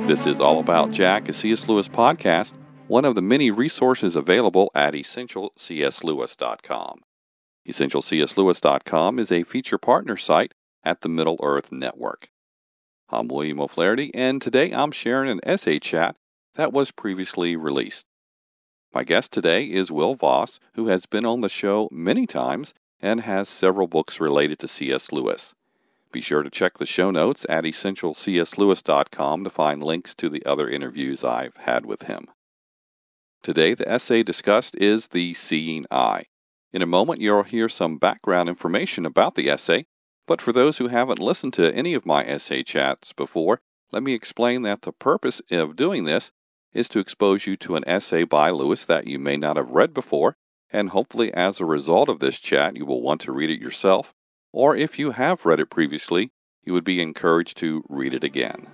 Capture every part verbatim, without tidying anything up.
This is All About Jack, a C S. Lewis podcast, one of the many resources available at essential c s lewis dot com. essential c s lewis dot com is a feature partner site at the Middle Earth Network. I'm William O'Flaherty, and today I'm sharing an essay chat that was previously released. My guest today is Will Voss, who has been on the show many times and has several books related to C S. Lewis. Be sure to check the show notes at essential c s lewis dot com to find links to the other interviews I've had with him. Today, the essay discussed is The Seeing Eye. In a moment, you'll hear some background information about the essay, but for those who haven't listened to any of my essay chats before, let me explain that the purpose of doing this is to expose you to an essay by Lewis that you may not have read before, and hopefully as a result of this chat you will want to read it yourself, or if you have read it previously, you would be encouraged to read it again.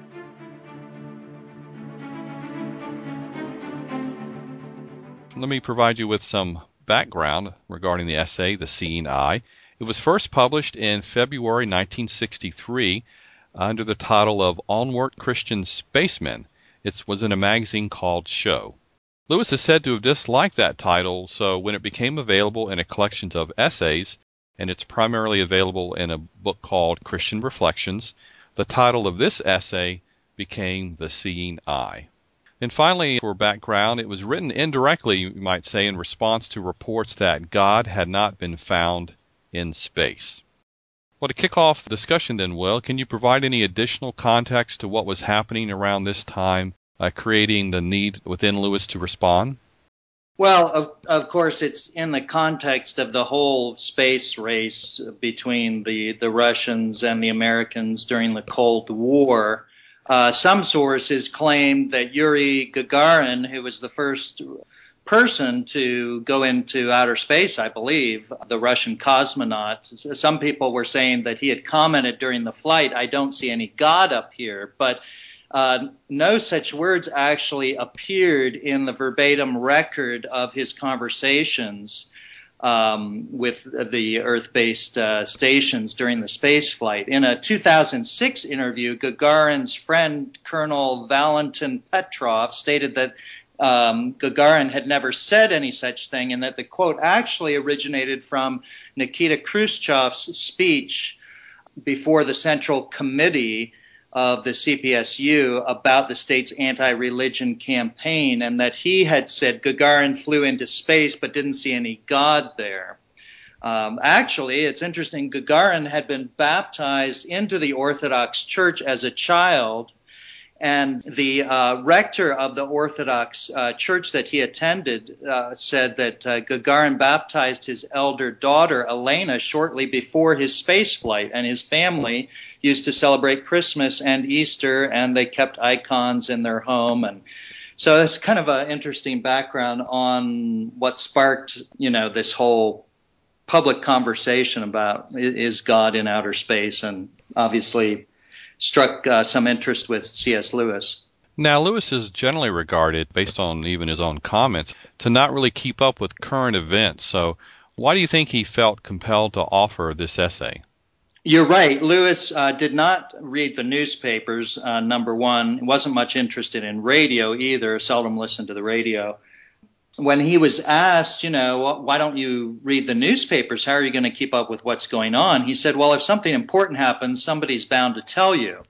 Let me provide you with some background regarding the essay, The Seeing Eye. It was first published in February nineteen sixty-three under the title of Onward Christian Spacemen. It was in a magazine called Show. Lewis is said to have disliked that title, so when it became available in a collection of essays, and it's primarily available in a book called Christian Reflections, the title of this essay became The Seeing Eye. And finally, for background, it was written indirectly, you might say, in response to reports that God had not been found in space. Well, to kick off the discussion then, Will, can you provide any additional context to what was happening around this time, uh, creating the need within Lewis to respond? Well, of, of course, it's in the context of the whole space race between the, the Russians and the Americans during the Cold War. Uh, some sources claim that Yuri Gagarin, who was the first person to go into outer space, I believe, the Russian cosmonaut. Some people were saying that he had commented during the flight, "I don't see any God up here," but uh, no such words actually appeared in the verbatim record of his conversations um, with the Earth-based uh, stations during the space flight. In a two thousand six interview, Gagarin's friend, Colonel Valentin Petrov, stated that Um, Gagarin had never said any such thing, and that the quote actually originated from Nikita Khrushchev's speech before the Central Committee of the C P S U about the state's anti-religion campaign, and that he had said Gagarin flew into space but didn't see any God there. Um, actually, it's interesting, Gagarin had been baptized into the Orthodox Church as a child, and the uh, rector of the Orthodox uh, church that he attended uh, said that uh, Gagarin baptized his elder daughter, Elena, shortly before his space flight, and his family used to celebrate Christmas and Easter, and they kept icons in their home. And so it's kind of an interesting background on what sparked, you know, this whole public conversation about is God in outer space, and obviously struck uh, some interest with C S. Lewis. Now, Lewis is generally regarded, based on even his own comments, to not really keep up with current events. So why do you think he felt compelled to offer this essay? You're right. Lewis uh, did not read the newspapers, uh, number one. He wasn't much interested in radio either, seldom listened to the radio. When he was asked, you know, why don't you read the newspapers? How are you going to keep up with what's going on? He said, well, if something important happens, somebody's bound to tell you,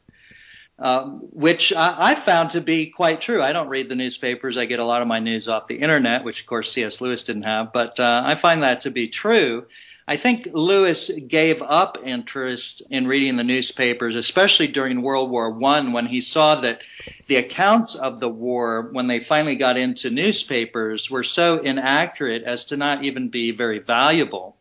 uh, which I, I found to be quite true. I don't read the newspapers. I get a lot of my news off the internet, which, of course, C S. Lewis didn't have. But uh, I find that to be true. I think Lewis gave up interest in reading the newspapers, especially during World War One, when he saw that the accounts of the war, when they finally got into newspapers, were so inaccurate as to not even be very valuable.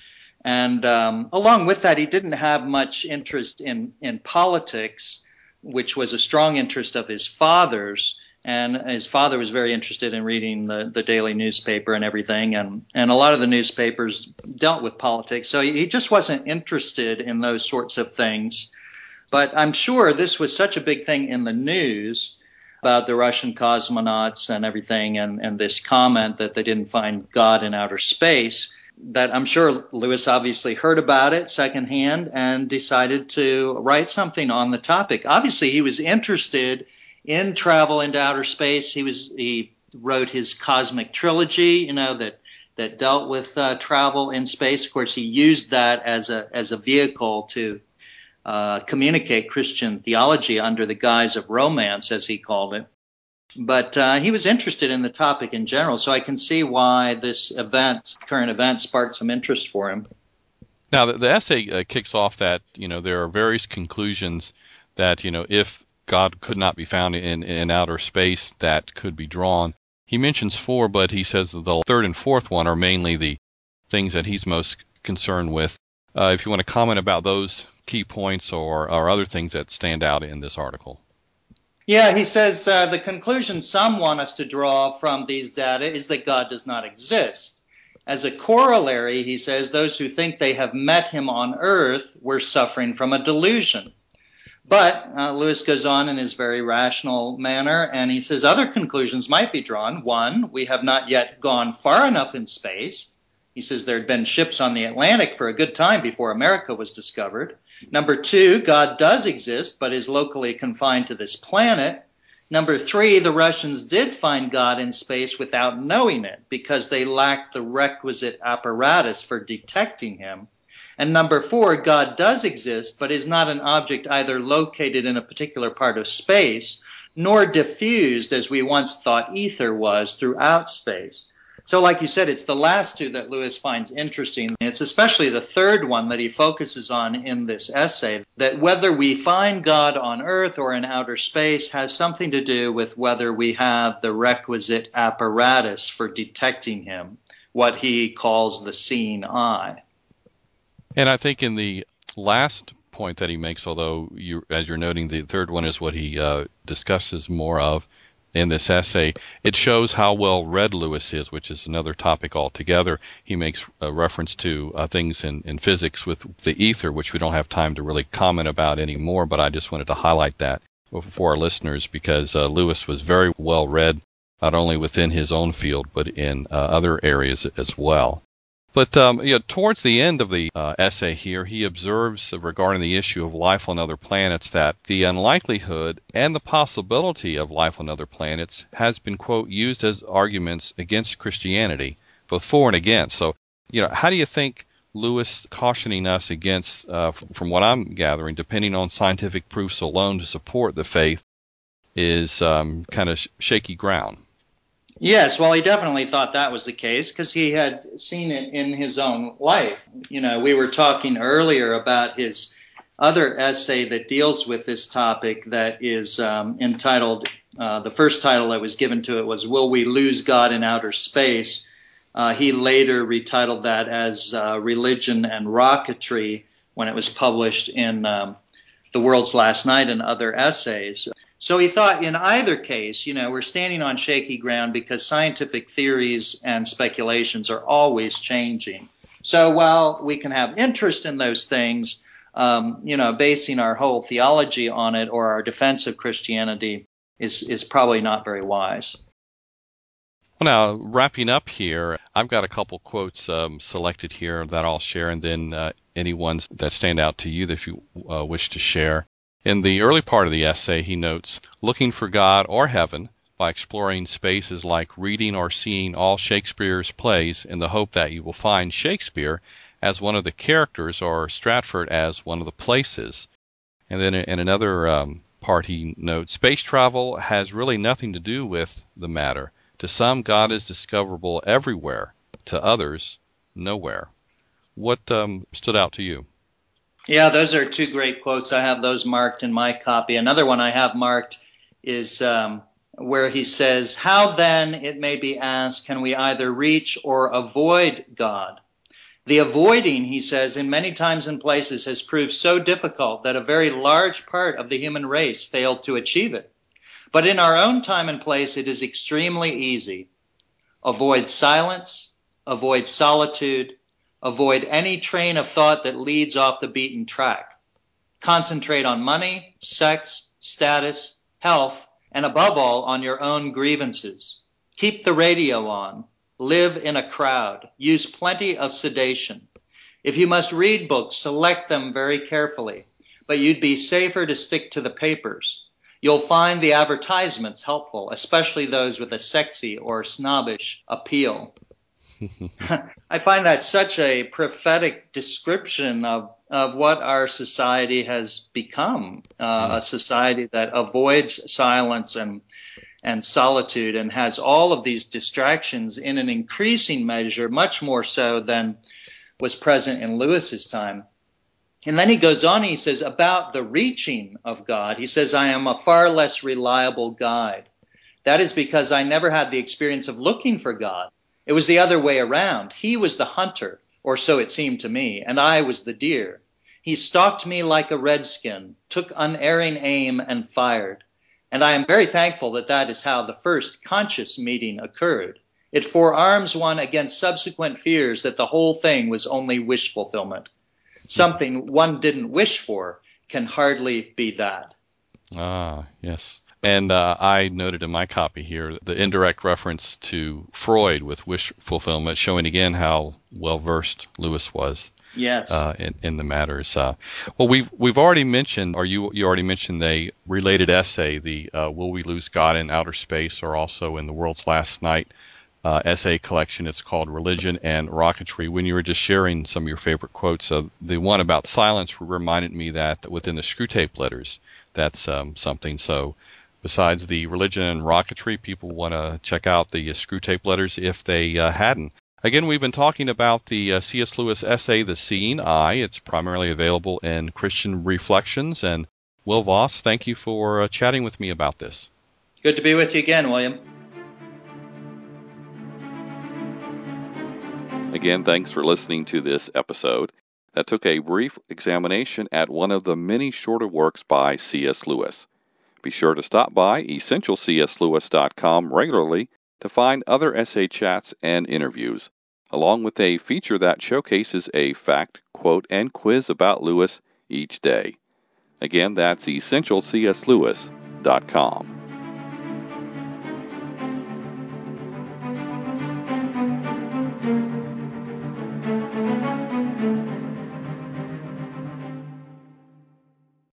And um, along with that, he didn't have much interest in, in politics, which was a strong interest of his father's. And his father was very interested in reading the, the daily newspaper and everything. And, and a lot of the newspapers dealt with politics. So he just wasn't interested in those sorts of things. But I'm sure this was such a big thing in the news about the Russian cosmonauts and everything, and, and this comment that they didn't find God in outer space, that I'm sure Lewis obviously heard about it secondhand and decided to write something on the topic. Obviously, he was interested in travel into outer space. He was he wrote his cosmic trilogy, you know, that that dealt with uh, travel in space. Of course, he used that as a as a vehicle to uh, communicate Christian theology under the guise of romance, as he called it. But uh, he was interested in the topic in general, so I can see why this event, current event, sparked some interest for him. Now, the, the essay uh, kicks off that, you know, there are various conclusions that, you know, if God could not be found in, in outer space, that could be drawn. He mentions four, but he says that the third and fourth one are mainly the things that he's most concerned with. Uh, if you want to comment about those key points or, or other things that stand out in this article. Yeah, he says uh, the conclusion some want us to draw from these data is that God does not exist. As a corollary, he says, those who think they have met him on earth were suffering from a delusion. But uh, Lewis goes on in his very rational manner, and he says other conclusions might be drawn. One, we have not yet gone far enough in space. He says there had been ships on the Atlantic for a good time before America was discovered. Number two, God does exist, but is locally confined to this planet. Number three, the Russians did find God in space without knowing it because they lacked the requisite apparatus for detecting him. And number four, God does exist, but is not an object either located in a particular part of space, nor diffused as we once thought ether was throughout space. So like you said, it's the last two that Lewis finds interesting. It's especially the third one that he focuses on in this essay, that whether we find God on earth or in outer space has something to do with whether we have the requisite apparatus for detecting him, what he calls the seeing eye. And I think in the last point that he makes, although you, as you're noting, the third one is what he uh, discusses more of in this essay, it shows how well read Lewis is, which is another topic altogether. He makes a reference to uh, things in, in physics with the ether, which we don't have time to really comment about anymore, but I just wanted to highlight that for our listeners because uh, Lewis was very well read, not only within his own field, but in uh, other areas as well. But um, you know, towards the end of the uh, essay here, he observes uh, regarding the issue of life on other planets that the unlikelihood and the possibility of life on other planets has been, quote, used as arguments against Christianity, both for and against. So, you know, how do you think Lewis cautioning us against, uh, f- from what I'm gathering, depending on scientific proofs alone to support the faith, is um, kind of sh- shaky ground? Yes, well, he definitely thought that was the case because he had seen it in his own life. You know, we were talking earlier about his other essay that deals with this topic that is um, entitled, uh, the first title that was given to it was, Will We Lose God in Outer Space? Uh, he later retitled that as uh, Religion and Rocketry when it was published in um, The World's Last Night and other essays. So he thought in either case, you know, we're standing on shaky ground because scientific theories and speculations are always changing. So while we can have interest in those things, um, you know, basing our whole theology on it or our defense of Christianity is, is probably not very wise. Well, now, wrapping up here, I've got a couple quotes um, selected here that I'll share, and then uh, any ones that stand out to you that you uh, wish to share. In the early part of the essay, he notes, looking for God or heaven by exploring space is like reading or seeing all Shakespeare's plays in the hope that you will find Shakespeare as one of the characters or Stratford as one of the places. And then in another um, part, he notes, space travel has really nothing to do with the matter. To some, God is discoverable everywhere. To others, nowhere. What um, stood out to you? Yeah, those are two great quotes. I have those marked in my copy. Another one I have marked is um, where he says, how then, it may be asked, can we either reach or avoid God? The avoiding, he says, in many times and places has proved so difficult that a very large part of the human race failed to achieve it. But in our own time and place, it is extremely easy. Avoid silence, avoid solitude, avoid any train of thought that leads off the beaten track. Concentrate on money, sex, status, health, and above all, on your own grievances. Keep the radio on. Live in a crowd. Use plenty of sedation. If you must read books, select them very carefully, but you'd be safer to stick to the papers. you'll find the advertisements helpful, especially those with a sexy or snobbish appeal. I find that such a prophetic description of, of what our society has become, uh, a society that avoids silence and and solitude and has all of these distractions in an increasing measure, much more so than was present in Lewis's time. And then he goes on, he says, about the reaching of God, he says, I am a far less reliable guide. That is because I never had the experience of looking for God. It was the other way around. He was the hunter, or so it seemed to me, and I was the deer. He stalked me like a redskin, took unerring aim, and fired. And I am very thankful that that is how the first conscious meeting occurred. It forearms one against subsequent fears that the whole thing was only wish fulfillment. Something one didn't wish for can hardly be that. Ah, yes. And uh, I noted in my copy here the indirect reference to Freud with wish fulfillment, showing again how well-versed Lewis was. Yes. Uh, in, in the matters. Uh, well, we've we've already mentioned, or you you already mentioned a related essay, the uh, Will We Lose God in Outer Space, or also in the World's Last Night uh, essay collection. It's called Religion and Rocketry. When you were just sharing some of your favorite quotes, uh, the one about silence reminded me that within the Screwtape Letters, that's um, something. So besides the Religion and Rocketry, people want to check out the uh, Screwtape Letters if they uh, hadn't. Again, we've been talking about the uh, C S. Lewis essay, The Seeing Eye. It's primarily available in Christian Reflections. And Will Voss, thank you for uh, chatting with me about this. Good to be with you again, William. Again, thanks for listening to this episode that took a brief examination at one of the many shorter works by C S. Lewis. Be sure to stop by essential c s lewis dot com regularly to find other essay chats and interviews, along with a feature that showcases a fact, quote, and quiz about Lewis each day. Again, that's essential c s lewis dot com.